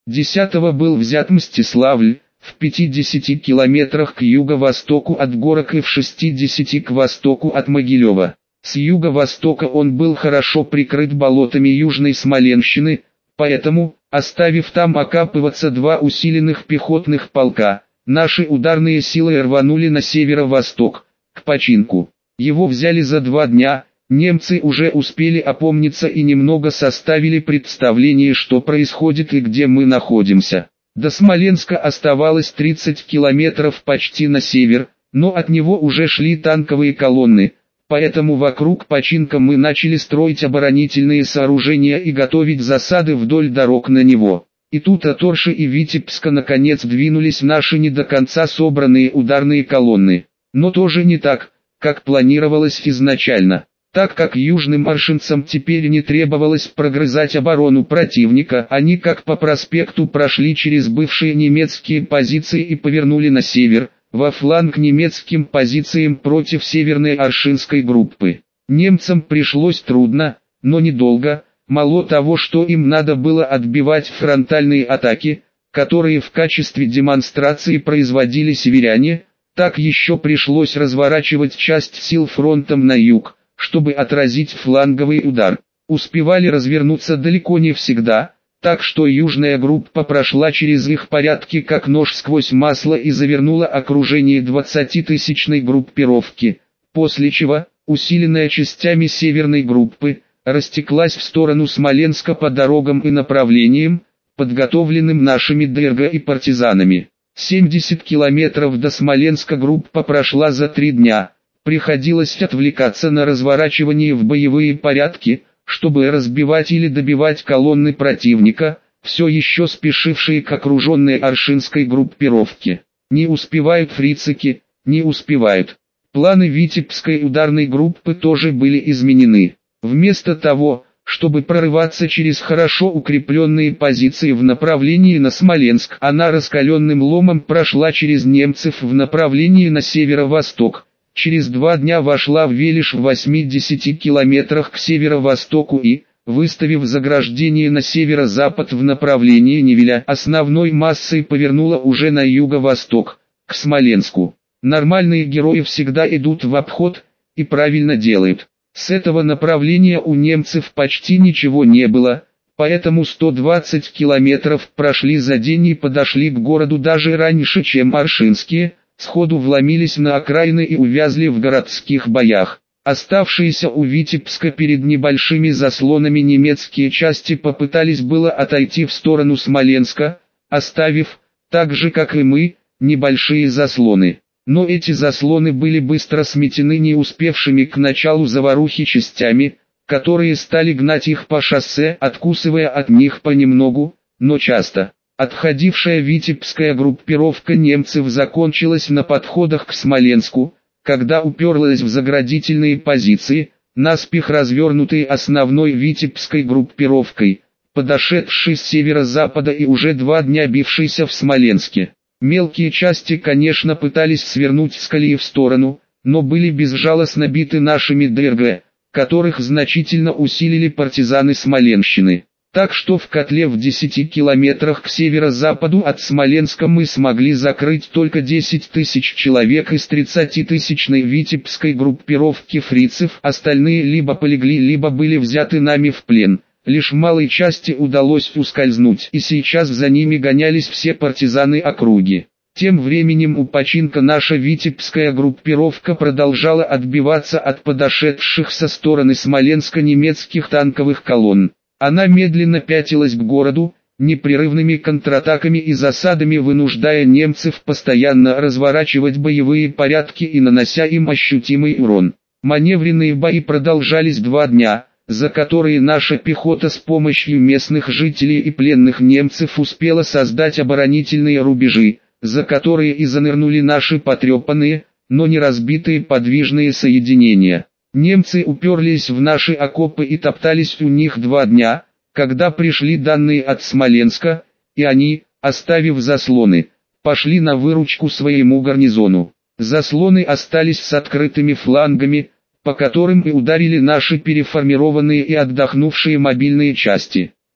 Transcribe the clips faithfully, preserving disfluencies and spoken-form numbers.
десятого был взят Мстиславль, в пятидесяти километрах к юго-востоку от Горок и в шестидесяти к востоку от Могилева. С юго-востока он был хорошо прикрыт болотами Южной Смоленщины, поэтому, оставив там окапываться два усиленных пехотных полка, наши ударные силы рванули на северо-восток, к Починку. Его взяли за два дня, немцы уже успели опомниться и немного составили представление, что происходит и где мы находимся. До Смоленска оставалось тридцать километров почти на север, но от него уже шли танковые колонны, поэтому вокруг Починка мы начали строить оборонительные сооружения и готовить засады вдоль дорог на него. И тут от Орши и Витебска наконец двинулись наши не до конца собранные ударные колонны. Но тоже не так, как планировалось изначально. Так как южным аршинцам теперь не требовалось прогрызать оборону противника, они как по проспекту прошли через бывшие немецкие позиции и повернули на север, во фланг немецким позициям против северной аршинской группы. Немцам пришлось трудно, но недолго, мало того, что им надо было отбивать фронтальные атаки, которые в качестве демонстрации производили северяне, так еще пришлось разворачивать часть сил фронтом на юг, чтобы отразить фланговый удар. Успевали развернуться далеко не всегда, так что южная группа прошла через их порядки как нож сквозь масло и завернула окружение двадцатитысячной группировки, после чего, усиленная частями северной группы, растеклась в сторону Смоленска по дорогам и направлениям, подготовленным нашими ДРГ и партизанами. семьдесят километров до Смоленска группа прошла за три дня. Приходилось отвлекаться на разворачивание в боевые порядки, чтобы разбивать или добивать колонны противника, все еще спешившие к окруженной аршинской группировке. Не успевают фрицики, не успевают. Планы Витебской ударной группы тоже были изменены. Вместо того, чтобы прорываться через хорошо укрепленные позиции в направлении на Смоленск, она раскаленным ломом прошла через немцев в направлении на северо-восток. Через два дня вошла в Велиш в восьмидесяти километрах к северо-востоку и, выставив заграждение на северо-запад в направлении Невеля, основной массой повернула уже на юго-восток, к Смоленску. Нормальные герои всегда идут в обход, и правильно делают. С этого направления у немцев почти ничего не было, поэтому сто двадцать километров прошли за день и подошли к городу даже раньше, чем аршинские, сходу вломились на окраины и увязли в городских боях. Оставшиеся у Витебска перед небольшими заслонами немецкие части попытались было отойти в сторону Смоленска, оставив, так же как и мы, небольшие заслоны. Но эти заслоны были быстро сметены не успевшими к началу заварухи частями, которые стали гнать их по шоссе, откусывая от них понемногу, но часто. Отходившая витебская группировка немцев закончилась на подходах к Смоленску, когда уперлась в заградительные позиции, наспех развернутые основной витебской группировкой, подошедшей с северо-запада и уже два дня бившейся в Смоленске. Мелкие части, конечно, пытались свернуть с колеи в сторону, но были безжалостно биты нашими ДРГ, которых значительно усилили партизаны Смоленщины. Так что в котле в десяти километрах к северо-западу от Смоленска мы смогли закрыть только десять тысяч человек из тридцатитысячной витебской группировки фрицев, остальные либо полегли, либо были взяты нами в плен. Лишь малой части удалось ускользнуть, и сейчас за ними гонялись все партизаны округи. Тем временем у Починка наша витебская группировка продолжала отбиваться от подошедших со стороны Смоленска немецких танковых колонн. Она медленно пятилась к городу, непрерывными контратаками и засадами вынуждая немцев постоянно разворачивать боевые порядки и нанося им ощутимый урон. Маневренные бои продолжались два дня, за которые наша пехота с помощью местных жителей и пленных немцев успела создать оборонительные рубежи, за которые и занырнули наши потрепанные, но не разбитые подвижные соединения. Немцы уперлись в наши окопы и топтались у них два дня, когда пришли данные от Смоленска, и они, оставив заслоны, пошли на выручку своему гарнизону. Заслоны остались с открытыми флангами, по которым и ударили наши переформированные и отдохнувшие мобильные части.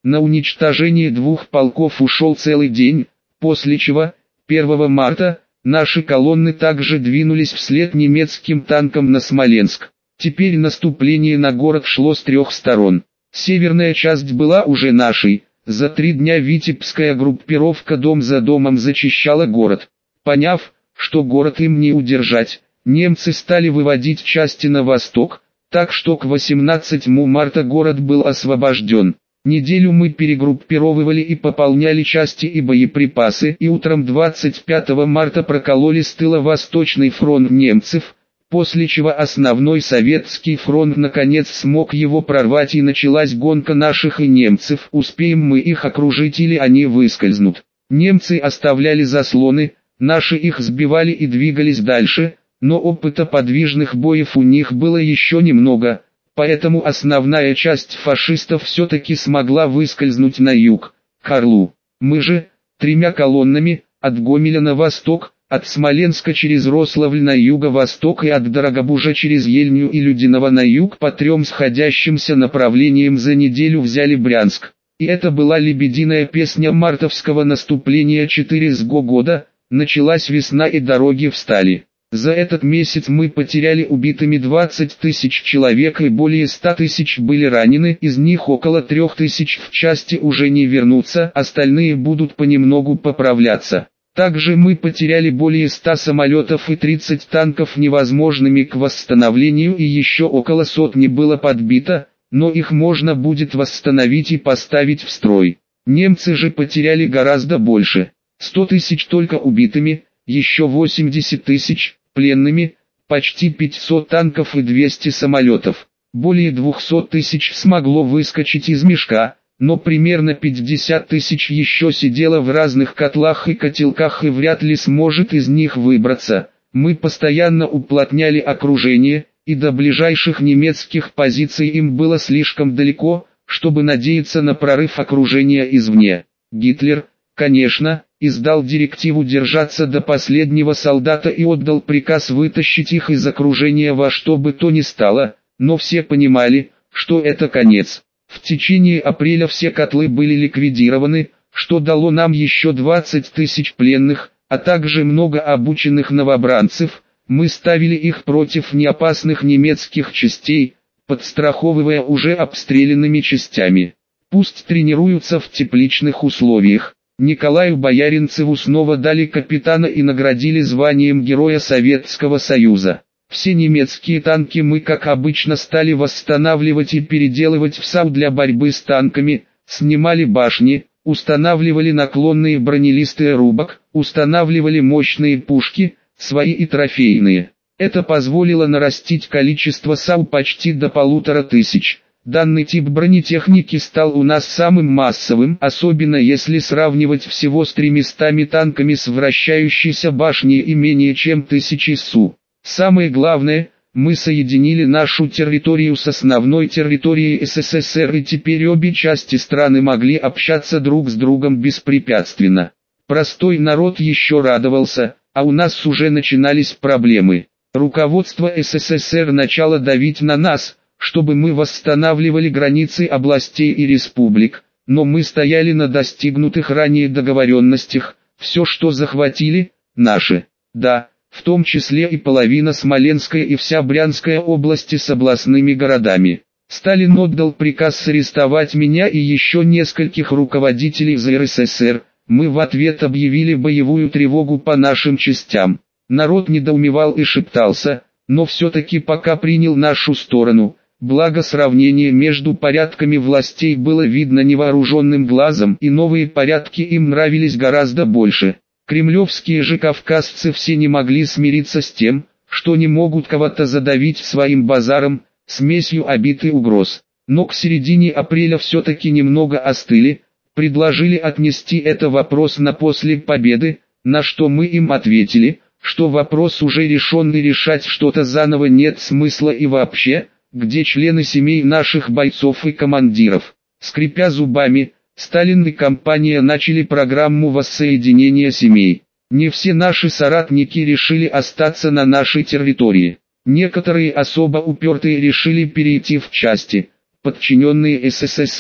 На уничтожение двух полков ушел целый день, после чего, первого марта, наши колонны также двинулись вслед немецким танкам на Смоленск. Теперь наступление на город шло с трех сторон. Северная часть была уже нашей. За три дня витебская группировка дом за домом зачищала город. Поняв, что город им не удержать, немцы стали выводить части на восток, так что к восемнадцатому марта город был освобожден. Неделю мы перегруппировывали и пополняли части и боеприпасы, и утром двадцать пятого марта прокололи с тыла Восточный фронт немцев, после чего основной советский фронт наконец смог его прорвать и началась гонка наших и немцев, успеем мы их окружить или они выскользнут. Немцы оставляли заслоны, наши их сбивали и двигались дальше, но опыта подвижных боев у них было еще немного. Поэтому основная часть фашистов все-таки смогла выскользнуть на юг, к Орлу. Мы же, тремя колоннами, от Гомеля на восток, от Смоленска через Рославль на юго-восток и от Дорогобужа через Ельню и Людиново на юг по трем сходящимся направлениям за неделю взяли Брянск. И это была лебединая песня мартовского наступления четыре с го года, началась весна и дороги встали. За этот месяц мы потеряли убитыми двадцать тысяч человек и более ста тысяч были ранены, из них около трех тысяч в части уже не вернутся, остальные будут понемногу поправляться. Также мы потеряли более ста самолетов и тридцать танков невозможными к восстановлению и еще около сотни было подбито, но их можно будет восстановить и поставить в строй. Немцы же потеряли гораздо больше. сто тысяч только убитыми, еще восемьдесят тысяч пленными, почти пятьсот танков и двести самолетов. Более двухсот тысяч смогло выскочить из мешка, но примерно пятьдесят тысяч еще сидело в разных котлах и котелках и вряд ли сможет из них выбраться. Мы постоянно уплотняли окружение, и до ближайших немецких позиций им было слишком далеко, чтобы надеяться на прорыв окружения извне. Гитлер, конечно, издал директиву держаться до последнего солдата и отдал приказ вытащить их из окружения во что бы то ни стало, но все понимали, что это конец. В течение апреля все котлы были ликвидированы, что дало нам еще двадцать тысяч пленных, а также много обученных новобранцев. Мы ставили их против неопасных немецких частей, подстраховывая уже обстрелянными частями. Пусть тренируются в тепличных условиях. Николаю Бояринцеву снова дали капитана и наградили званием Героя Советского Союза. Все немецкие танки мы, как обычно, стали восстанавливать и переделывать в САУ для борьбы с танками, снимали башни, устанавливали наклонные бронелисты рубок, устанавливали мощные пушки, свои и трофейные. Это позволило нарастить количество САУ почти до полутора тысяч. Данный тип бронетехники стал у нас самым массовым, особенно если сравнивать всего с тремястами танками с вращающейся башней и менее чем тысячей СУ. Самое главное, мы соединили нашу территорию с основной территорией СССР и теперь обе части страны могли общаться друг с другом беспрепятственно. Простой народ еще радовался, а у нас уже начинались проблемы. Руководство СССР начало давить на нас, чтобы мы восстанавливали границы областей и республик, но мы стояли на достигнутых ранее договоренностях, все, что захватили, наше. Да, в том числе и половина Смоленской и вся Брянская области с областными городами. Сталин отдал приказ арестовать меня и еще нескольких руководителей из РСФСР, мы в ответ объявили боевую тревогу по нашим частям. Народ недоумевал и шептался, но все-таки пока принял нашу сторону. Благо сравнение между порядками властей было видно невооруженным глазом, и новые порядки им нравились гораздо больше. Кремлевские же кавказцы все не могли смириться с тем, что не могут кого-то задавить своим базаром, смесью обид и угроз. Но к середине апреля все-таки немного остыли, предложили отнести это вопрос на после победы, на что мы им ответили, что вопрос уже решен и решать что-то заново нет смысла и вообще, где члены семей наших бойцов и командиров. Скрипя зубами, Сталин и компания начали программу воссоединения семей. Не все наши соратники решили остаться на нашей территории. Некоторые особо упертые решили перейти в части, подчиненные СССР.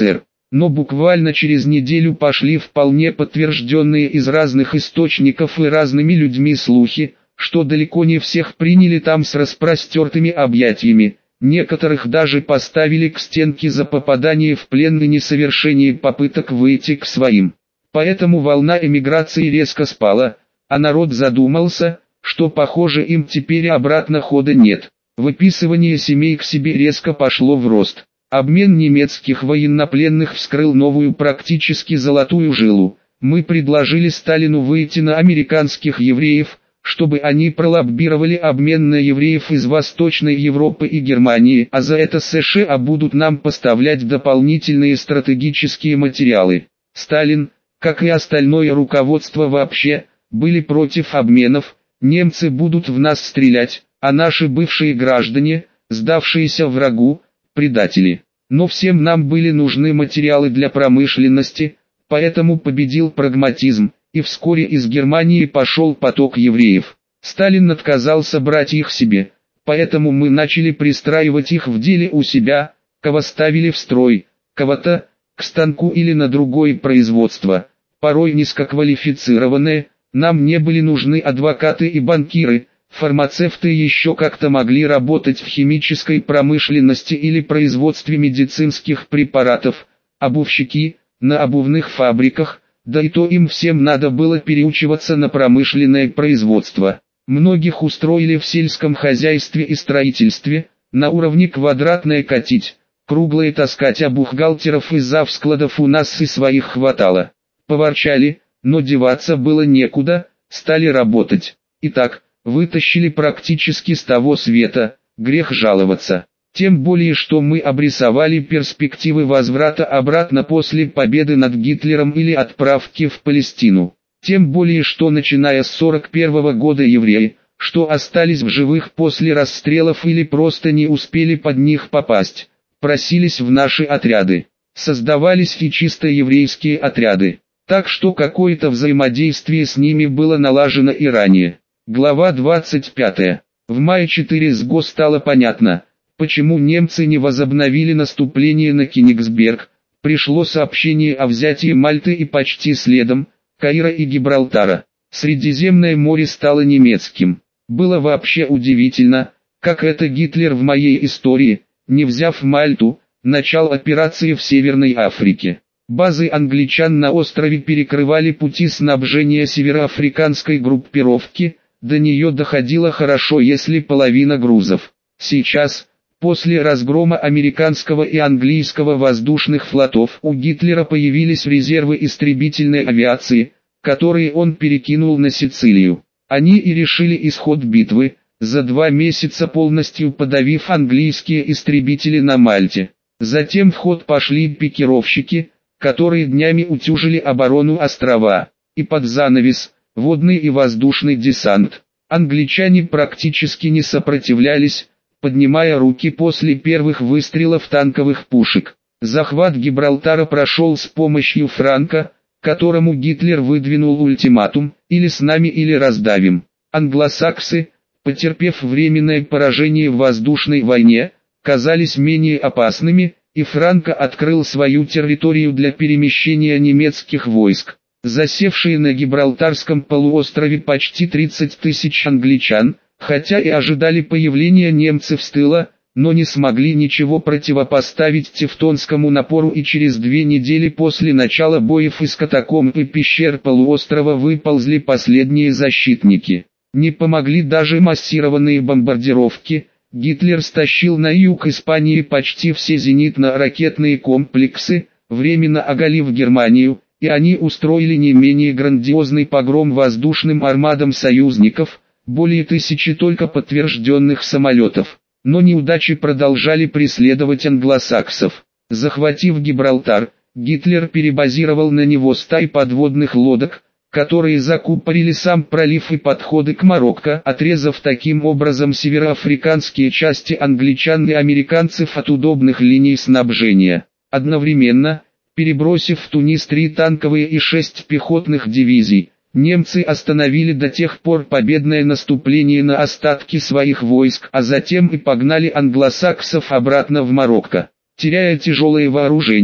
Но буквально через неделю пошли вполне подтвержденные из разных источников и разными людьми слухи, что далеко не всех приняли там с распростертыми объятиями, некоторых даже поставили к стенке за попадание в плен и несовершение попыток выйти к своим. Поэтому волна эмиграции резко спала, а народ задумался, что похоже им теперь обратно хода нет. Выписывание семей к себе резко пошло в рост. Обмен немецких военнопленных вскрыл новую практически золотую жилу. Мы предложили Сталину выйти на американских евреев, чтобы они пролоббировали обмен на евреев из Восточной Европы и Германии, а за это США будут нам поставлять дополнительные стратегические материалы. Сталин, как и остальное руководство вообще, были против обменов. Немцы будут в нас стрелять, а наши бывшие граждане, сдавшиеся врагу, предатели. Но всем нам были нужны материалы для промышленности, поэтому победил прагматизм, и вскоре из Германии пошел поток евреев. Сталин отказался брать их себе, поэтому мы начали пристраивать их в деле у себя, кого ставили в строй, кого-то к станку или на другое производство, порой низкоквалифицированные. Нам не были нужны адвокаты и банкиры, фармацевты еще как-то могли работать в химической промышленности или производстве медицинских препаратов, обувщики, на обувных фабриках, да и то им всем надо было переучиваться на промышленное производство. Многих устроили в сельском хозяйстве и строительстве, на уровне квадратное катить, круглое таскать, а бухгалтеров из завскладов у нас и своих хватало. Поворчали, но деваться было некуда, стали работать. Итак, вытащили практически с того света, грех жаловаться. Тем более, что мы обрисовали перспективы возврата обратно после победы над Гитлером или отправки в Палестину. Тем более, что начиная с сорок первого года евреи, что остались в живых после расстрелов или просто не успели под них попасть, просились в наши отряды. Создавались и чисто еврейские отряды. Так что какое-то взаимодействие с ними было налажено и ранее. Глава двадцать пятая. В мае четыре сго стало понятно, почему немцы не возобновили наступление на Кенигсберг. Пришло сообщение о взятии Мальты и почти следом, Каира и Гибралтара. Средиземное море стало немецким. Было вообще удивительно, как это Гитлер в моей истории, не взяв Мальту, начал операции в Северной Африке. Базы англичан на острове перекрывали пути снабжения североафриканской группировки, до нее доходило хорошо, если половина грузов. Сейчас, после разгрома американского и английского воздушных флотов, у Гитлера появились резервы истребительной авиации, которые он перекинул на Сицилию. Они и решили исход битвы, за два месяца полностью подавив английские истребители на Мальте. Затем в ход пошли пикировщики, которые днями утюжили оборону острова, и под занавес, водный и воздушный десант. Англичане практически не сопротивлялись, поднимая руки после первых выстрелов танковых пушек. Захват Гибралтара прошел с помощью Франка, которому Гитлер выдвинул ультиматум: или с нами, или раздавим. Англосаксы, потерпев временное поражение в воздушной войне, казались менее опасными, и Франко открыл свою территорию для перемещения немецких войск. Засевшие на Гибралтарском полуострове почти тридцать тысяч англичан, хотя и ожидали появления немцев с тыла, но не смогли ничего противопоставить тевтонскому напору, и через две недели после начала боев из катакомб и пещер полуострова выползли последние защитники. Не помогли даже массированные бомбардировки. Гитлер стащил на юг Испании почти все зенитно-ракетные комплексы, временно оголив Германию, и они устроили не менее грандиозный погром воздушным армадам союзников, более тысячи только подтвержденных самолетов. Но неудачи продолжали преследовать англосаксов. Захватив Гибралтар, Гитлер перебазировал на него стаи подводных лодок, которые закупорили сам пролив и подходы к Марокко, отрезав таким образом североафриканские части англичан и американцев от удобных линий снабжения. Одновременно, перебросив в Тунис три танковые и шесть пехотных дивизий, немцы остановили до тех пор победное наступление на остатки своих войск, а затем и погнали англосаксов обратно в Марокко. Теряя тяжелое вооружение,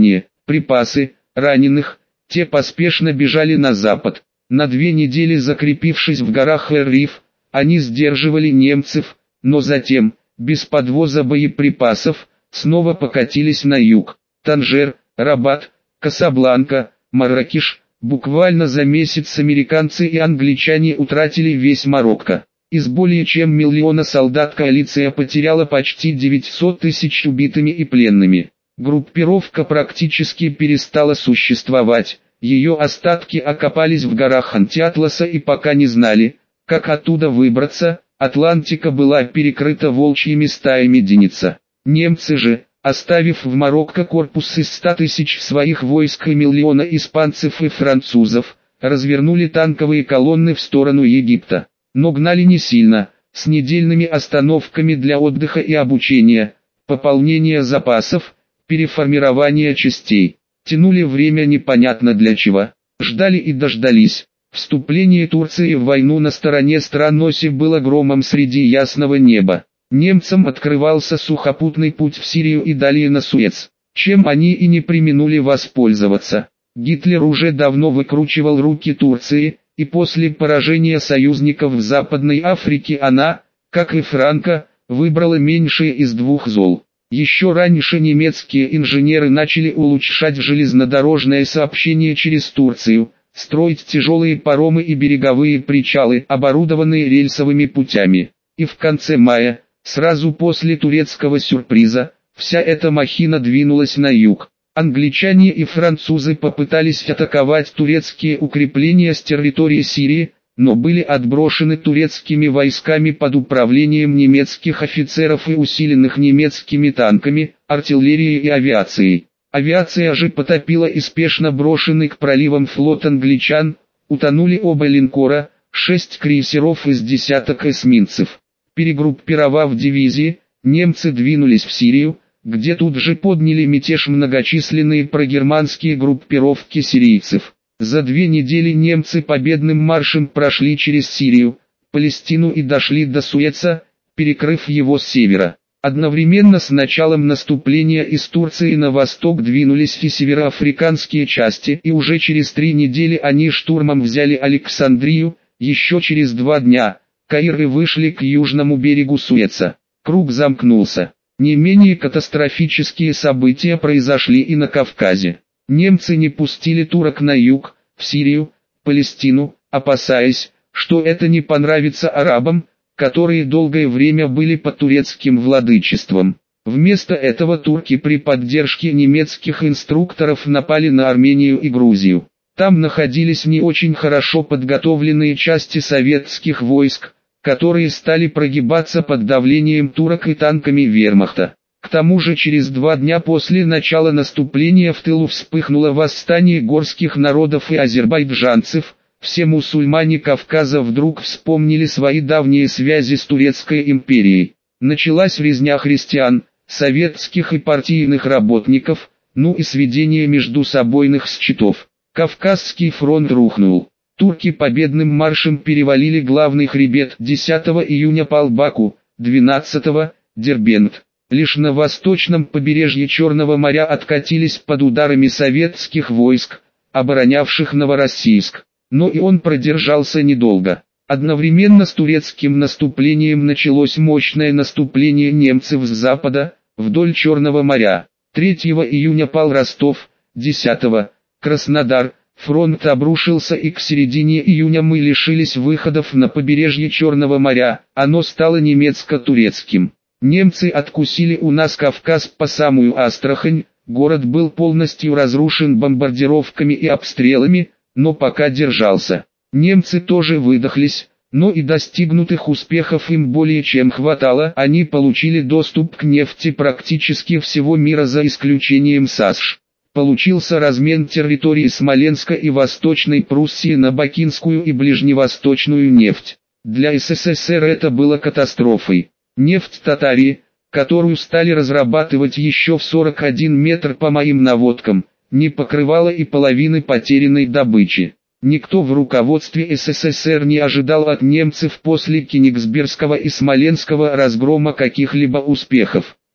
припасы, раненых, те поспешно бежали на запад. На две недели закрепившись в горах Эр-Риф, они сдерживали немцев, но затем, без подвоза боеприпасов, снова покатились на юг. Танжер, Рабат, Касабланка, Марракеш. Буквально за месяц американцы и англичане утратили весь Марокко. Из более чем миллиона солдат коалиция потеряла почти девятьсот тысяч убитыми и пленными. Группировка практически перестала существовать, ее остатки окопались в горах Антиатласа и пока не знали, как оттуда выбраться. Атлантика была перекрыта волчьими стаями Деница. Немцы же, оставив в Марокко корпус из ста тысяч своих войск и миллиона испанцев и французов, развернули танковые колонны в сторону Египта. Но гнали не сильно, с недельными остановками для отдыха и обучения, пополнения запасов, переформирования частей. Тянули время непонятно для чего, ждали и дождались. Вступление Турции в войну на стороне стран оси было громом среди ясного неба. Немцам открывался сухопутный путь в Сирию и далее на Суэц, чем они и не преминули воспользоваться. Гитлер уже давно выкручивал руки Турции, и после поражения союзников в Западной Африке она, как и Франко, выбрала меньшее из двух зол. Еще раньше немецкие инженеры начали улучшать железнодорожное сообщение через Турцию, строить тяжелые паромы и береговые причалы, оборудованные рельсовыми путями. И в конце мая, сразу после турецкого сюрприза, вся эта махина двинулась на юг. Англичане и французы попытались атаковать турецкие укрепления с территории Сирии, но были отброшены турецкими войсками под управлением немецких офицеров и усиленных немецкими танками, артиллерией и авиацией. Авиация же потопила и спешно брошенный к проливам флот англичан, утонули оба линкора, шесть крейсеров из десяток эсминцев. Перегруппировав дивизии, немцы двинулись в Сирию, где тут же подняли мятеж многочисленные прогерманские группировки сирийцев. За две недели немцы победным маршем прошли через Сирию, Палестину и дошли до Суэца, перекрыв его с севера. Одновременно с началом наступления из Турции на восток двинулись и североафриканские части, и уже через три недели они штурмом взяли Александрию. Еще через два дня Каиры вышли к южному берегу Суэца. Круг замкнулся. Не менее катастрофические события произошли и на Кавказе. Немцы не пустили турок на юг, в Сирию, Палестину, опасаясь, что это не понравится арабам, которые долгое время были под турецким владычеством. Вместо этого турки при поддержке немецких инструкторов напали на Армению и Грузию. Там находились не очень хорошо подготовленные части советских войск, которые стали прогибаться под давлением турок и танками вермахта. К тому же через два дня после начала наступления в тылу вспыхнуло восстание горских народов и азербайджанцев. Все мусульмане Кавказа вдруг вспомнили свои давние связи с Турецкой империей. Началась резня христиан, советских и партийных работников, ну и сведение междусобойных счетов. Кавказский фронт рухнул. Турки победным маршем перевалили главный хребет. десятого июня пал Баку, двенадцатого – Дербент. Лишь на восточном побережье Черного моря откатились под ударами советских войск, оборонявших Новороссийск. Но и он продержался недолго. Одновременно с турецким наступлением началось мощное наступление немцев с запада, вдоль Черного моря. третьего июня пал Ростов, десятого – Краснодар. Фронт обрушился, и к середине июня мы лишились выходов на побережье Черного моря, оно стало немецко-турецким. Немцы откусили у нас Кавказ по самую Астрахань, город был полностью разрушен бомбардировками и обстрелами, но пока держался. Немцы тоже выдохлись, но и достигнутых успехов им более чем хватало. Они получили доступ к нефти практически всего мира за исключением САСШ. Получился размен территории Смоленска и Восточной Пруссии на бакинскую и ближневосточную нефть. Для СССР это было катастрофой. Нефть Татарии, которую стали разрабатывать еще в сорок один метр по моим наводкам, не покрывала и половины потерянной добычи. Никто в руководстве СССР не ожидал от немцев после Кенигсбергского и Смоленского разгрома каких-либо успехов.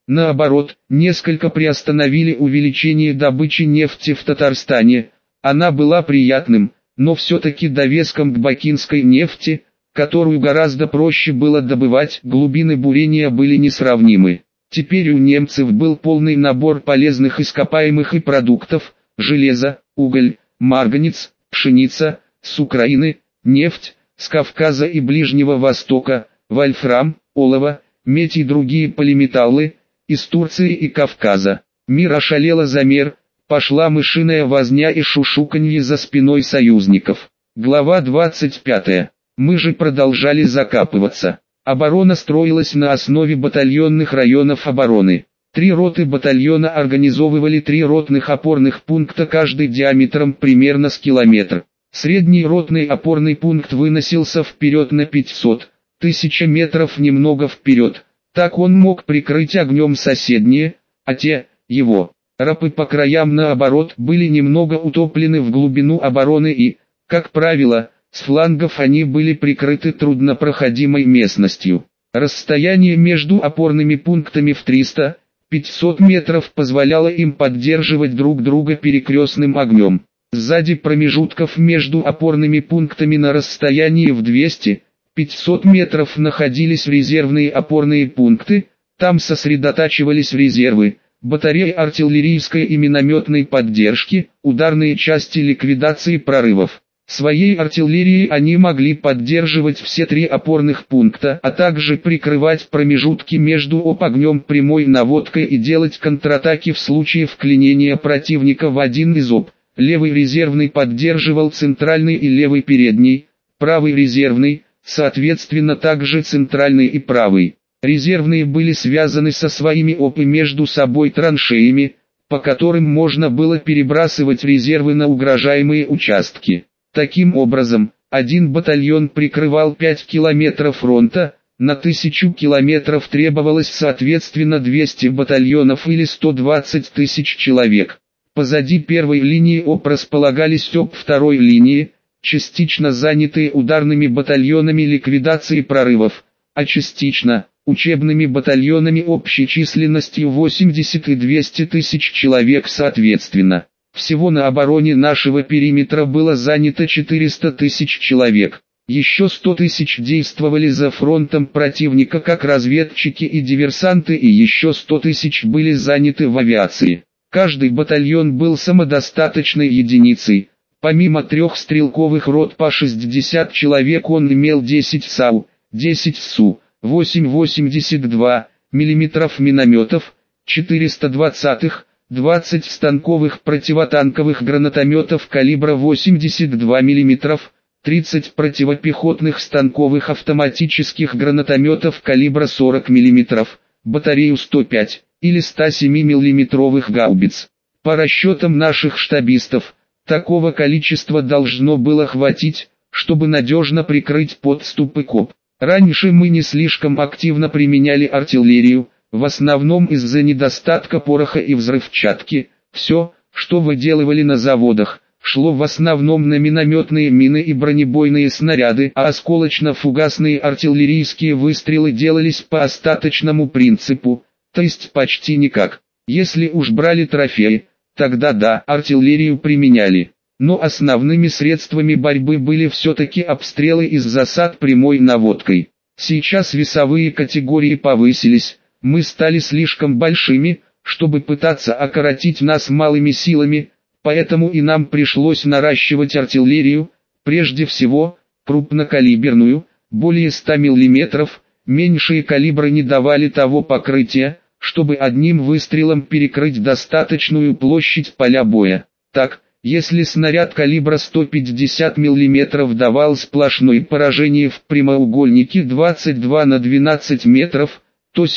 Наоборот, несколько приостановили увеличение добычи нефти в Татарстане. Она была приятным, но все-таки довеском к бакинской нефти, которую гораздо проще было добывать, глубины бурения были несравнимы. Теперь у немцев был полный набор полезных ископаемых и продуктов: железо, уголь, марганец, пшеница, с Украины, нефть, с Кавказа и Ближнего Востока, вольфрам, олово, медь и другие полиметаллы, из Турции и Кавказа. Мир ошалело замер, пошла мышиная возня и шушуканье за спиной союзников. Глава двадцать пятая. Мы же продолжали закапываться. Оборона строилась на основе батальонных районов обороны. Три роты батальона организовывали три ротных опорных пункта, каждый диаметром примерно с километр. Средний ротный опорный пункт выносился вперед на пятьсот тысяч метров, немного вперед. Так он мог прикрыть огнем соседние, а те, его, ропы по краям наоборот были немного утоплены в глубину обороны и, как правило, с флангов они были прикрыты труднопроходимой местностью. Расстояние между опорными пунктами в триста-пятьсот метров позволяло им поддерживать друг друга перекрестным огнем. Сзади промежутков между опорными пунктами на расстоянии в двести-пятьсот метров находились резервные опорные пункты, там сосредотачивались резервы, батареи артиллерийской и минометной поддержки, ударные части ликвидации прорывов. Своей артиллерией они могли поддерживать все три опорных пункта, а также прикрывать промежутки между оп огнем прямой наводкой и делать контратаки в случае вклинения противника в один из оп. Левый резервный поддерживал центральный и левый передний, правый резервный, соответственно также центральный и правый. Резервные были связаны со своими оп и между собой траншеями, по которым можно было перебрасывать резервы на угрожаемые участки. Таким образом, один батальон прикрывал пять километров фронта, на тысячу километров требовалось соответственно двести батальонов или сто двадцать тысяч человек. Позади первой линии оп располагались оп второй линии, частично занятые ударными батальонами ликвидации прорывов, а частично учебными батальонами общей численностью восемьдесят и двести тысяч человек соответственно. Всего на обороне нашего периметра было занято четыреста тысяч человек. Еще сто тысяч действовали за фронтом противника как разведчики и диверсанты, и еще сто тысяч были заняты в авиации. Каждый батальон был самодостаточной единицей. Помимо трех стрелковых рот по шестьдесят человек он имел десять САУ, десять СУ, восемь восемьдесят два миллиметров минометов, четыреста двадцатых, двадцать станковых противотанковых гранатометов калибра восемьдесят два миллиметра, тридцать противопехотных станковых автоматических гранатометов калибра сорок миллиметров, батарею сто пять или сто семь миллиметровых гаубиц. По расчетам наших штабистов, такого количества должно было хватить, чтобы надежно прикрыть подступы к оп. Раньше мы не слишком активно применяли артиллерию, в основном из-за недостатка пороха и взрывчатки. Все, что выделывали на заводах, шло в основном на минометные мины и бронебойные снаряды, а осколочно-фугасные артиллерийские выстрелы делались по остаточному принципу, то есть почти никак. Если уж брали трофеи, тогда да, артиллерию применяли. Но основными средствами борьбы были все-таки обстрелы из засад прямой наводкой. Сейчас весовые категории повысились. Мы стали слишком большими, чтобы пытаться окоротить нас малыми силами, поэтому и нам пришлось наращивать артиллерию, прежде всего, крупнокалиберную, более ста миллиметров, меньшие калибры не давали того покрытия, чтобы одним выстрелом перекрыть достаточную площадь поля боя. Так, если снаряд калибра сто пятьдесят миллиметров давал сплошное поражение в прямоугольнике двадцать два на двенадцать метров, то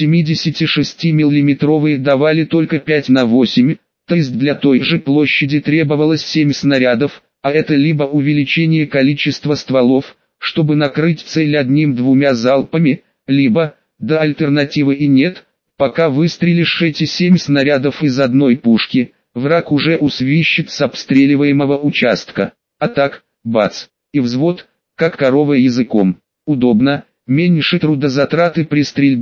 семидесятишестимиллиметровые давали только пять на восемь, то есть для той же площади требовалось семь снарядов, а это либо увеличение количества стволов, чтобы накрыть цель одним-двумя залпами, либо, да альтернативы и нет, пока выстрелишь эти семь снарядов из одной пушки, враг уже усвищет с обстреливаемого участка. А так, бац, и взвод, как корова языком. Удобно, меньше трудозатраты при стрельбе,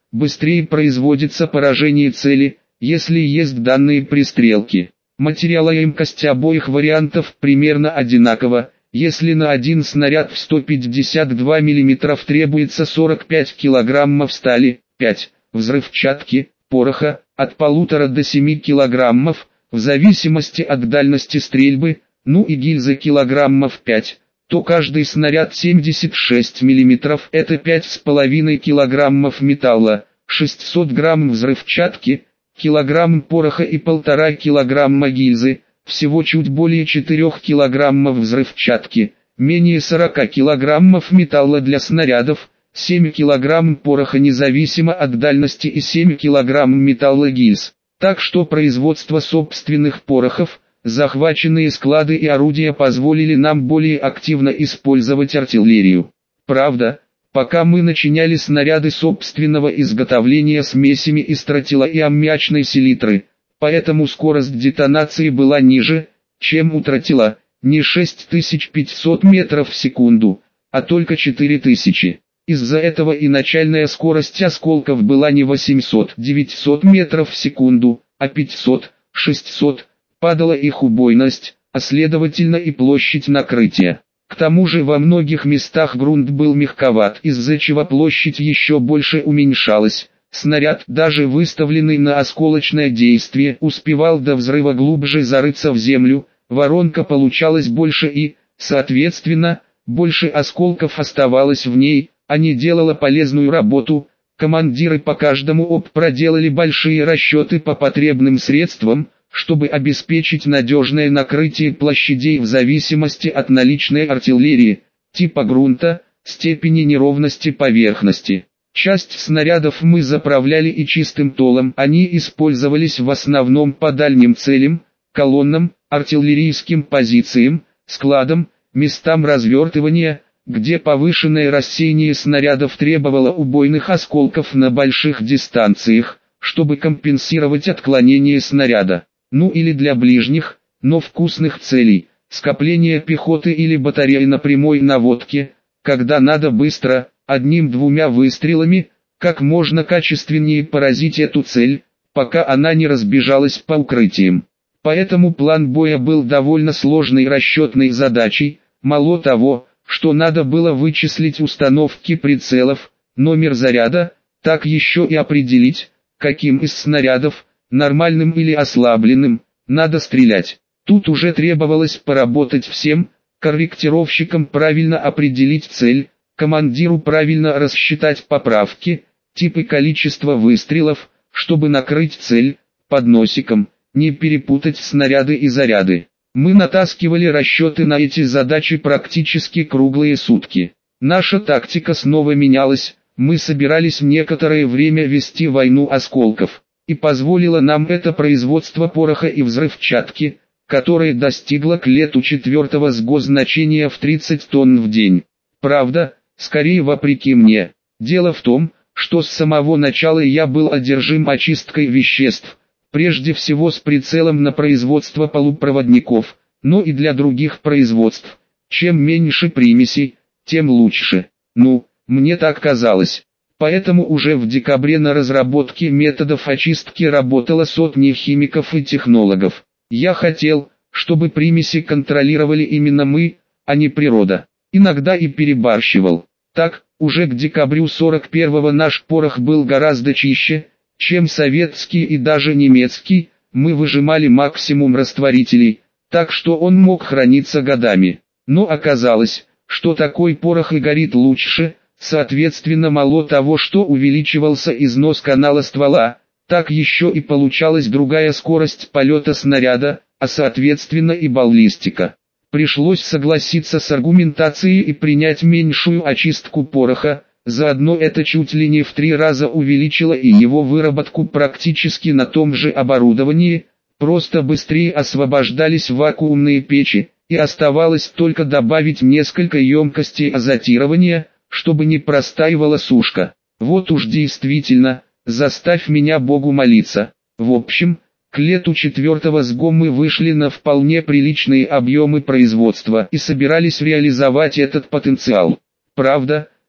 быстрее производится поражение цели, если есть данные пристрелки. Материалоемкость обоих вариантов примерно одинакова. Если на один снаряд в сто пятьдесят два миллиметра требуется сорок пять килограммов стали, пять, взрывчатки, пороха, от полутора до семи килограммов, в зависимости от дальности стрельбы, ну и гильзы килограммов пять, то каждый снаряд семьдесят шесть миллиметров это пять с половиной килограммов металла, шестьсот грамм взрывчатки, килограмм пороха и полтора килограмма гильзы, всего чуть более четырёх килограммов взрывчатки, менее сорока килограммов металла для снарядов, семь килограмм пороха независимо от дальности и семь килограмм металла гильз. Так что производство собственных порохов, захваченные склады и орудия позволили нам более активно использовать артиллерию. Правда, пока мы начиняли снаряды собственного изготовления смесями из тротила и аммиачной селитры, поэтому скорость детонации была ниже, чем у тротила, не шесть тысяч пятьсот метров в секунду, а только четыре тысячи. Из-за этого и начальная скорость осколков была не восемьсот-девятьсот метров в секунду, а пятьсот-шестьсот, падала их убойность, а следовательно и площадь накрытия. К тому же во многих местах грунт был мягковат, из-за чего площадь еще больше уменьшалась. Снаряд, даже выставленный на осколочное действие, успевал до взрыва глубже зарыться в землю, воронка получалась больше и, соответственно, больше осколков оставалось в ней, а не делала полезную работу. Командиры по каждому ОП проделали большие расчеты по потребным средствам, чтобы обеспечить надежное накрытие площадей в зависимости от наличной артиллерии, типа грунта, степени неровности поверхности. Часть снарядов мы заправляли и чистым толом, они использовались в основном по дальним целям, колоннам, артиллерийским позициям, складам, местам развертывания, где повышенное рассеяние снарядов требовало убойных осколков на больших дистанциях, чтобы компенсировать отклонение снаряда. Ну или для ближних, но вкусных целей, скопления пехоты или батареи на прямой наводке, когда надо быстро, одним-двумя выстрелами, как можно качественнее поразить эту цель, пока она не разбежалась по укрытиям. Поэтому план боя был довольно сложной расчетной задачей, мало того, что надо было вычислить установки прицелов, номер заряда, так еще и определить, каким из снарядов, нормальным или ослабленным, надо стрелять. Тут уже требовалось поработать всем, корректировщикам правильно определить цель, командиру правильно рассчитать поправки, тип и количество выстрелов, чтобы накрыть цель, под носиком, не перепутать снаряды и заряды. Мы натаскивали расчеты на эти задачи практически круглые сутки. Наша тактика снова менялась, мы собирались некоторое время вести войну осколков, и позволило нам это производство пороха и взрывчатки, которое достигло к лету четвертого с госзначения в тридцать тонн в день. Правда, скорее вопреки мне. Дело в том, что с самого начала я был одержим очисткой веществ, прежде всего с прицелом на производство полупроводников, но и для других производств. Чем меньше примесей, тем лучше. Ну, мне так казалось. Поэтому уже в декабре на разработке методов очистки работало сотни химиков и технологов. Я хотел, чтобы примеси контролировали именно мы, а не природа. Иногда и перебарщивал. Так, уже к декабрю сорок первого наш порох был гораздо чище, чем советский и даже немецкий, мы выжимали максимум растворителей, так что он мог храниться годами. Но оказалось, что такой порох и горит лучше, соответственно мало того, что увеличивался износ канала ствола, так еще и получалась другая скорость полета снаряда, а соответственно и баллистика. Пришлось согласиться с аргументацией и принять меньшую очистку пороха, заодно это чуть ли не в три раза увеличило и его выработку практически на том же оборудовании, просто быстрее освобождались вакуумные печи, и оставалось только добавить несколько емкостей азотирования, чтобы не простаивала сушка. Вот уж действительно, заставь меня Богу молиться. В общем, к лету четвертого сго мы вышли на вполне приличные объемы производства и собирались реализовать этот потенциал. Правда,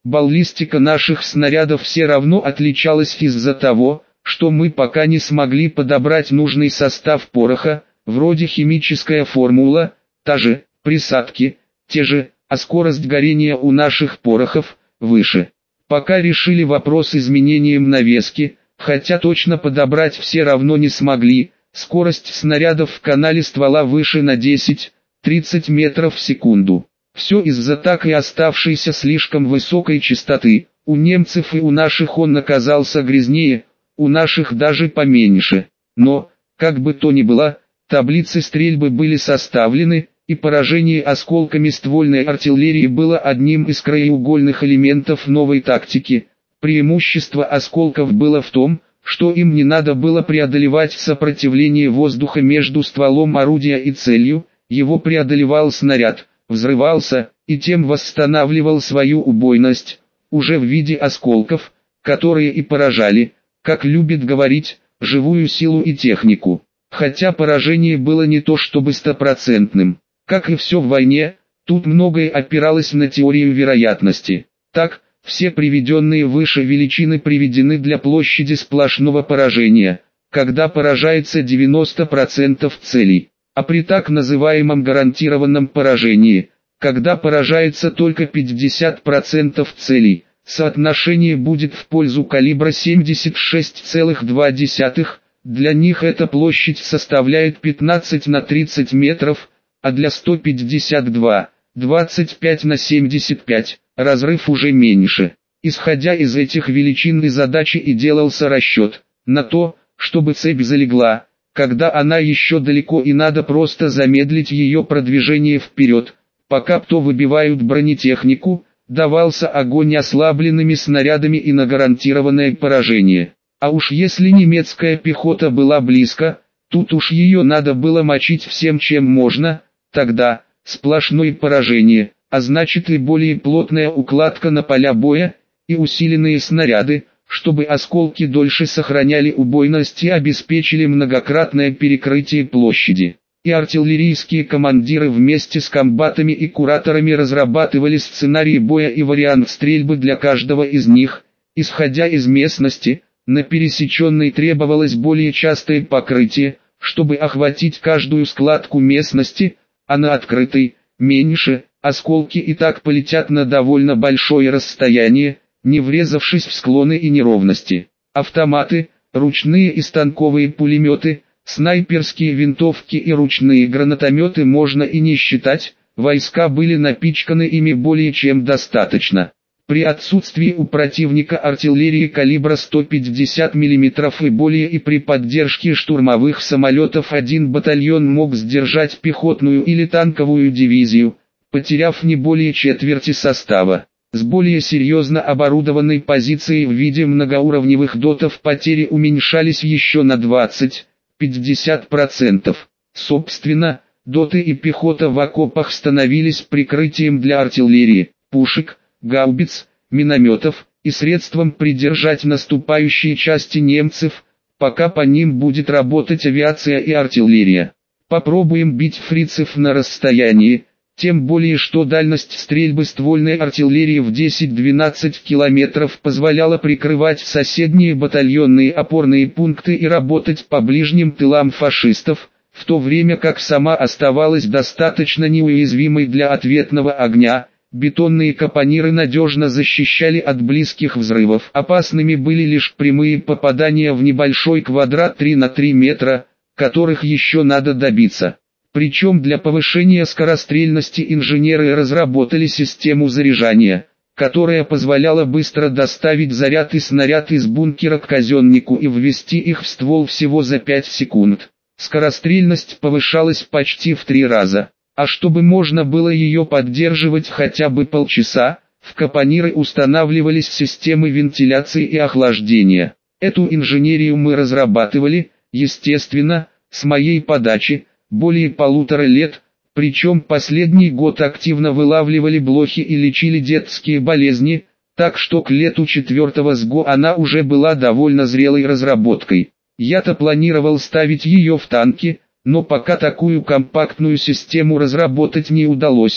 баллистика наших снарядов все равно отличалась из-за того, что мы пока не смогли подобрать нужный состав пороха, вроде химическая формула, та же, присадки, те же, а скорость горения у наших порохов выше. Пока решили вопрос изменением навески, хотя точно подобрать все равно не смогли, скорость снарядов в канале ствола выше на десять-тридцать метров в секунду. Все из-за так и оставшейся слишком высокой частоты, у немцев и у наших он оказался грязнее, у наших даже поменьше. Но, как бы то ни было, таблицы стрельбы были составлены, и поражение осколками ствольной артиллерии было одним из краеугольных элементов новой тактики. Преимущество осколков было в том, что им не надо было преодолевать сопротивление воздуха между стволом орудия и целью, его преодолевал снаряд, взрывался, и тем восстанавливал свою убойность, уже в виде осколков, которые и поражали, как любит говорить, живую силу и технику. Хотя поражение было не то чтобы стопроцентным. Как и все в войне, тут многое опиралось на теорию вероятности. Так, все приведенные выше величины приведены для площади сплошного поражения, когда поражается девяносто процентов целей. А при так называемом гарантированном поражении, когда поражается только пятьдесят процентов целей, соотношение будет в пользу калибра семьдесят шесть целых два десятых, для них эта площадь составляет пятнадцать на тридцать метров, а для сто пятьдесят два — двадцать пять на семьдесят пять, разрыв уже меньше. Исходя из этих величин и задачи и делался расчет на то, чтобы цепь залегла, когда она еще далеко и надо просто замедлить ее продвижение вперед, пока ПТО выбивают бронетехнику, давался огонь ослабленными снарядами и на гарантированное поражение. А уж если немецкая пехота была близко, тут уж ее надо было мочить всем чем можно, тогда сплошное поражение, а значит и более плотная укладка на поля боя, и усиленные снаряды, чтобы осколки дольше сохраняли убойность и обеспечили многократное перекрытие площади. И артиллерийские командиры вместе с комбатами и кураторами разрабатывали сценарии боя и вариант стрельбы для каждого из них, исходя из местности. На пересеченной требовалось более частое покрытие, чтобы охватить каждую складку местности, а на открытой – меньше, осколки и так полетят на довольно большое расстояние, не врезавшись в склоны и неровности. Автоматы, ручные и станковые пулеметы, снайперские винтовки и ручные гранатометы можно и не считать, войска были напичканы ими более чем достаточно. При отсутствии у противника артиллерии калибра сто пятьдесят миллиметров и более и при поддержке штурмовых самолетов один батальон мог сдержать пехотную или танковую дивизию, потеряв не более четверти состава. С более серьезно оборудованной позицией в виде многоуровневых дотов потери уменьшались еще на двадцать-пятьдесят процентов. Собственно, доты и пехота в окопах становились прикрытием для артиллерии, пушек, гаубиц, минометов и средством придержать наступающие части немцев, пока по ним будет работать авиация и артиллерия. Попробуем бить фрицев на расстоянии, тем более что дальность стрельбы ствольной артиллерии в десять-двенадцать километров позволяла прикрывать соседние батальонные опорные пункты и работать по ближним тылам фашистов, в то время как сама оставалась достаточно неуязвимой для ответного огня. Бетонные капониры надежно защищали от близких взрывов. Опасными были лишь прямые попадания в небольшой квадрат три на три метра, которых еще надо добиться. Причем для повышения скорострельности инженеры разработали систему заряжания, которая позволяла быстро доставить заряд и снаряд из бункера к казеннику и ввести их в ствол всего за пять секунд. Скорострельность повышалась почти в три раза. А чтобы можно было ее поддерживать хотя бы полчаса, в капониры устанавливались системы вентиляции и охлаждения. Эту инженерию мы разрабатывали, естественно, с моей подачи, более полутора лет, причем последний год активно вылавливали блохи и лечили детские болезни, так что к лету четвертого СГО она уже была довольно зрелой разработкой. Я-то планировал ставить ее в танки, но пока такую компактную систему разработать не удалось,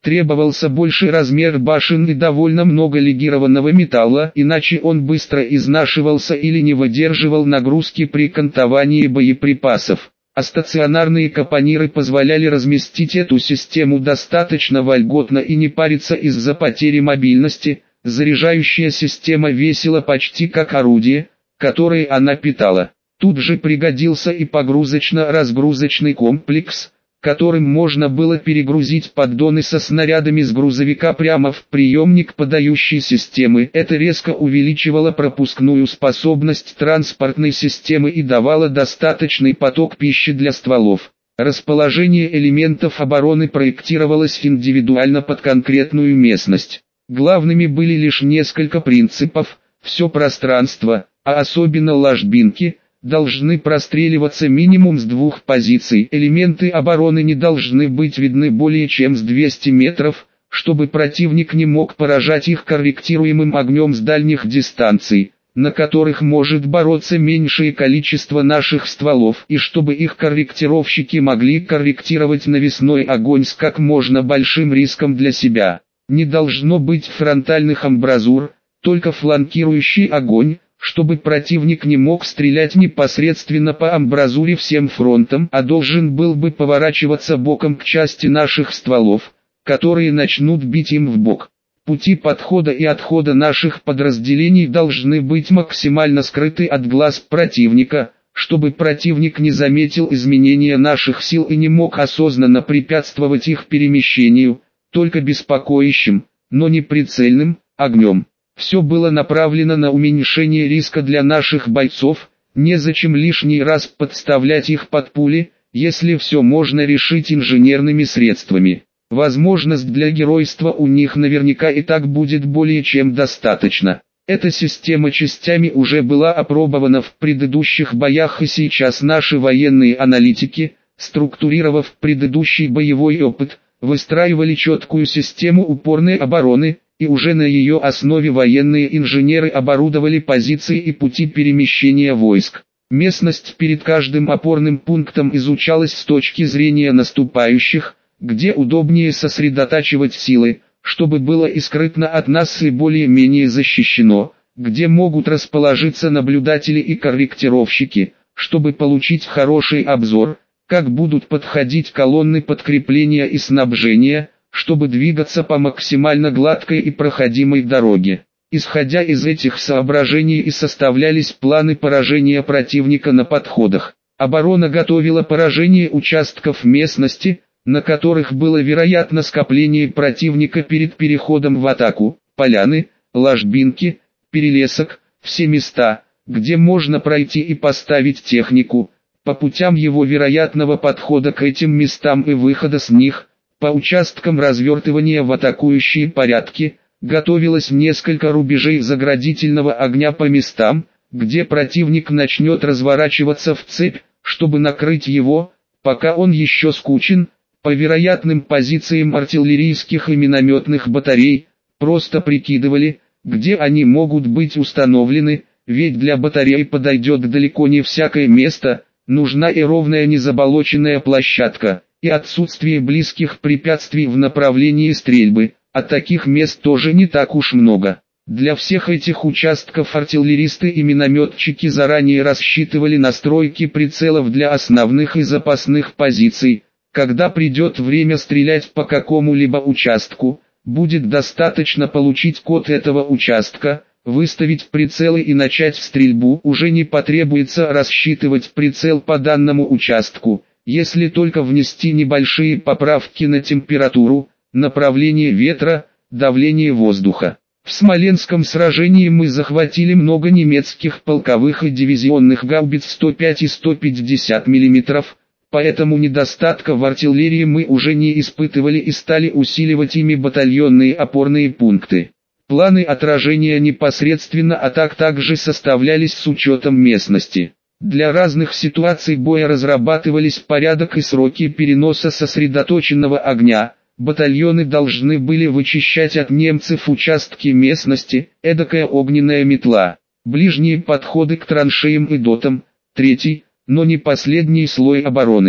Требовался больший размер башен и довольно много легированного металла, иначе он быстро изнашивался или не выдерживал нагрузки при кантовании боеприпасов. А стационарные капониры позволяли разместить эту систему достаточно вольготно и не париться из-за потери мобильности. Заряжающая система весила почти как орудие, которое она питала. Тут же пригодился и погрузочно-разгрузочный комплекс, которым можно было перегрузить поддоны со снарядами с грузовика прямо в приемник подающей системы. Это резко увеличивало пропускную способность транспортной системы и давало достаточный поток пищи для стволов. Расположение элементов обороны проектировалось индивидуально под конкретную местность. Главными были лишь несколько принципов: все пространство, а особенно ложбинки, должны простреливаться минимум с двух позиций. Элементы обороны не должны быть видны более чем с двухсот метров, чтобы противник не мог поражать их корректируемым огнем с дальних дистанций, на которых может бороться меньшее количество наших стволов, и чтобы их корректировщики могли корректировать навесной огонь с как можно большим риском для себя. Не должно быть фронтальных амбразур, только фланкирующий огонь, чтобы противник не мог стрелять непосредственно по амбразуре всем фронтом, а должен был бы поворачиваться боком к части наших стволов, которые начнут бить им в бок. Пути подхода и отхода наших подразделений должны быть максимально скрыты от глаз противника, чтобы противник не заметил изменения наших сил и не мог осознанно препятствовать их перемещению, только беспокоящим, но не прицельным, огнем. Все было направлено на уменьшение риска для наших бойцов, незачем лишний раз подставлять их под пули, если все можно решить инженерными средствами. Возможность для геройства у них наверняка и так будет более чем достаточно. Эта система частями уже была опробована в предыдущих боях, и сейчас наши военные аналитики, структурировав предыдущий боевой опыт, выстраивали четкую систему упорной обороны, и уже на ее основе военные инженеры оборудовали позиции и пути перемещения войск. Местность перед каждым опорным пунктом изучалась с точки зрения наступающих, где удобнее сосредотачивать силы, чтобы было и скрытно от нас и более-менее защищено, где могут расположиться наблюдатели и корректировщики, чтобы получить хороший обзор, как будут подходить колонны подкрепления и снабжения, чтобы двигаться по максимально гладкой и проходимой дороге. Исходя из этих соображений и составлялись планы поражения противника на подходах. Оборона готовила поражение участков местности, на которых было вероятно скопление противника перед переходом в атаку, поляны, ложбинки, перелесок, все места, где можно пройти и поставить технику, по путям его вероятного подхода к этим местам и выхода с них, по участкам развертывания в атакующие порядки, готовилось несколько рубежей заградительного огня по местам, где противник начнет разворачиваться в цепь, чтобы накрыть его, пока он еще скучен, по вероятным позициям артиллерийских и минометных батарей, просто прикидывали, где они могут быть установлены, ведь для батарей подойдет далеко не всякое место, нужна и ровная незаболоченная площадка, и отсутствие близких препятствий в направлении стрельбы, а таких мест тоже не так уж много. Для всех этих участков артиллеристы и минометчики заранее рассчитывали настройки прицелов для основных и запасных позиций. Когда придет время стрелять по какому-либо участку, будет достаточно получить код этого участка, выставить прицелы и начать стрельбу. Уже не потребуется рассчитывать прицел по данному участку, если только внести небольшие поправки на температуру, направление ветра, давление воздуха. В Смоленском сражении мы захватили много немецких полковых и дивизионных гаубиц сто пять и сто пятьдесят миллиметров, поэтому недостатка в артиллерии мы уже не испытывали и стали усиливать ими батальонные опорные пункты. Планы отражения непосредственно атак также составлялись с учетом местности. Для разных ситуаций боя разрабатывались порядок и сроки переноса сосредоточенного огня. Батальоны должны были вычищать от немцев участки местности, эдакая огненная метла. Ближние подходы к траншеям и дотам, третий, но не последний слой обороны.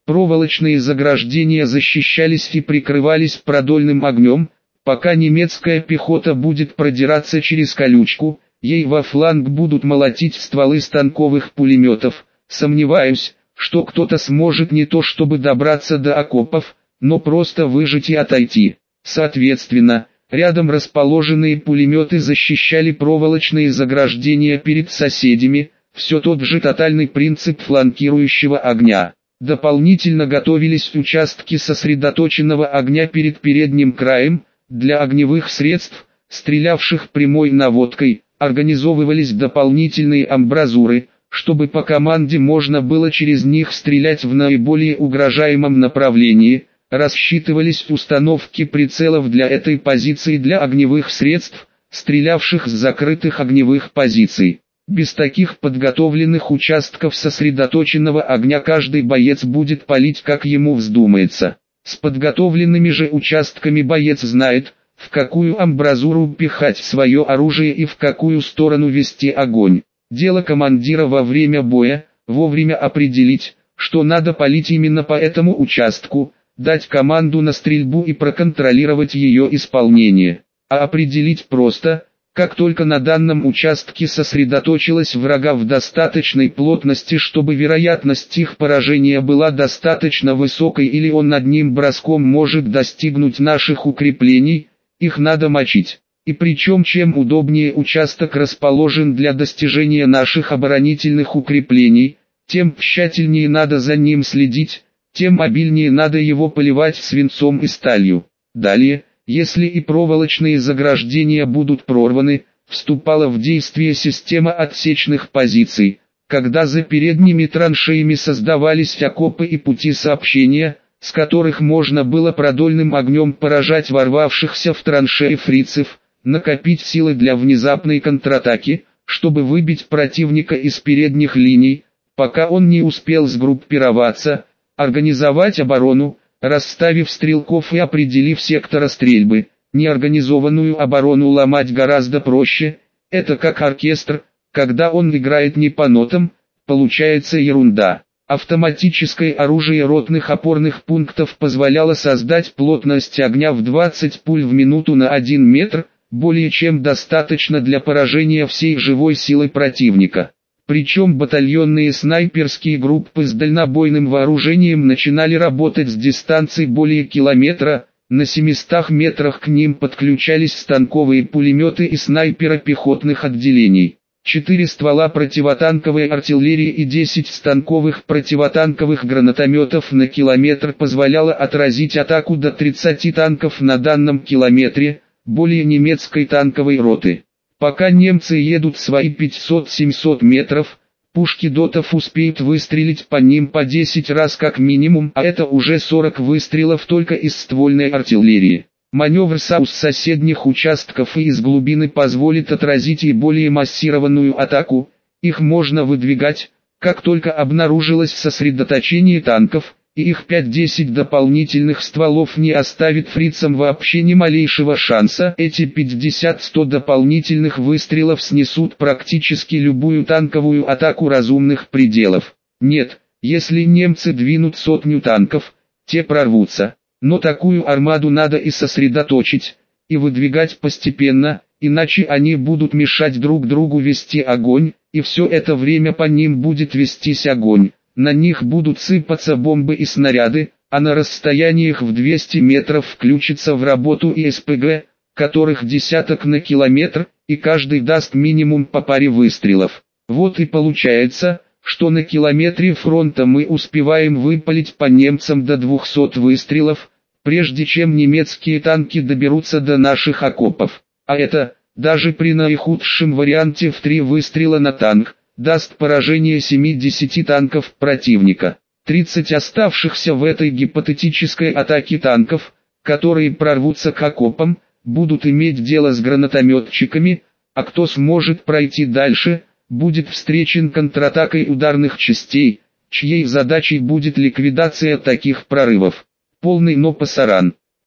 Проволочные заграждения защищались и прикрывались продольным огнем, пока немецкая пехота будет продираться через колючку, ей во фланг будут молотить стволы станковых пулеметов. Сомневаюсь, что кто-то сможет не то чтобы добраться до окопов, но просто выжить и отойти. Соответственно, рядом расположенные пулеметы защищали проволочные заграждения перед соседями, все тот же тотальный принцип фланкирующего огня. Дополнительно готовились участки сосредоточенного огня перед передним краем, для огневых средств, стрелявших прямой наводкой, организовывались дополнительные амбразуры, чтобы по команде можно было через них стрелять в наиболее угрожаемом направлении, рассчитывались установки прицелов для этой позиции для огневых средств, стрелявших с закрытых огневых позиций. Без таких подготовленных участков сосредоточенного огня каждый боец будет палить как ему вздумается. С подготовленными же участками боец знает, в какую амбразуру пихать свое оружие и в какую сторону вести огонь. Дело командира во время боя, вовремя определить, что надо палить именно по этому участку, дать команду на стрельбу и проконтролировать ее исполнение. А определить просто, как только на данном участке сосредоточилась врага в достаточной плотности, чтобы вероятность их поражения была достаточно высокой или он одним броском может достигнуть наших укреплений, их надо мочить. И причем чем удобнее участок расположен для достижения наших оборонительных укреплений, тем тщательнее надо за ним следить, тем обильнее надо его поливать свинцом и сталью. Далее, если и проволочные заграждения будут прорваны, вступала в действие система отсечных позиций, когда за передними траншеями создавались окопы и пути сообщения, с которых можно было продольным огнем поражать ворвавшихся в траншеи фрицев, накопить силы для внезапной контратаки, чтобы выбить противника из передних линий, пока он не успел сгруппироваться, организовать оборону, расставив стрелков и определив сектора стрельбы. Неорганизованную оборону ломать гораздо проще, это как оркестр, когда он играет не по нотам, получается ерунда. Автоматическое оружие ротных опорных пунктов позволяло создать плотность огня в двадцать пуль в минуту на один метр, более чем достаточно для поражения всей живой силы противника. Причем батальонные снайперские группы с дальнобойным вооружением начинали работать с дистанции более километра, на семистах метрах к ним подключались станковые пулеметы и снайперы пехотных отделений. Четыре ствола противотанковой артиллерии и десять станковых противотанковых гранатометов на километр позволяло отразить атаку до тридцати танков на данном километре, более немецкой танковой роты. Пока немцы едут свои пятьсот-семьсот метров, пушки дотов успеют выстрелить по ним по десять раз как минимум, а это уже сорок выстрелов только из ствольной артиллерии. Маневр САУ с соседних участков и из глубины позволит отразить и более массированную атаку, их можно выдвигать, как только обнаружилось сосредоточение танков, и их пять-десять дополнительных стволов не оставит фрицам вообще ни малейшего шанса. Эти пятьдесят-сто дополнительных выстрелов снесут практически любую танковую атаку разумных пределов. Нет, если немцы двинут сотню танков, те прорвутся. Но такую армаду надо и сосредоточить, и выдвигать постепенно, иначе они будут мешать друг другу вести огонь, и все это время по ним будет вестись огонь. На них будут сыпаться бомбы и снаряды, а на расстояниях в двести метров включится в работу и эс пэ гэ, которых десяток на километр, и каждый даст минимум по паре выстрелов. Вот и получается, что на километре фронта мы успеваем выпалить по немцам до двухсот выстрелов, прежде чем немецкие танки доберутся до наших окопов. А это, даже при наихудшем варианте в три выстрела на танк, даст поражение семи-десяти танков противника. тридцать оставшихся в этой гипотетической атаке танков, которые прорвутся к окопам, будут иметь дело с гранатометчиками, а кто сможет пройти дальше, будет встречен контратакой ударных частей, чьей задачей будет ликвидация таких прорывов. Полный но пасаран.